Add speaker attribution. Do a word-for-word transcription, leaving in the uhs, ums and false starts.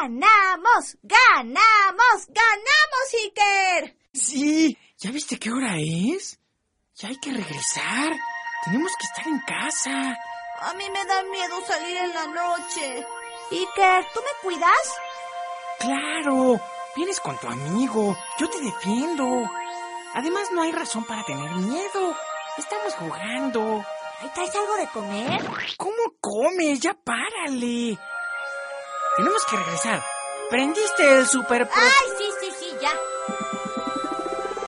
Speaker 1: ¡Ganamos! ¡Ganamos! ¡Ganamos, Iker!
Speaker 2: Sí, ¿ya viste qué hora es? Ya hay que regresar. Tenemos que estar en casa.
Speaker 1: A mí me da miedo salir en la noche. Iker, ¿tú me cuidas?
Speaker 2: Claro, vienes con tu amigo. Yo te defiendo. Además, no hay razón para tener miedo. Estamos jugando.
Speaker 1: ¿Ahí traes algo de comer?
Speaker 2: ¿Cómo comes? Ya párale. Tenemos que regresar. ¿Prendiste el super...
Speaker 1: ¡Ay, sí!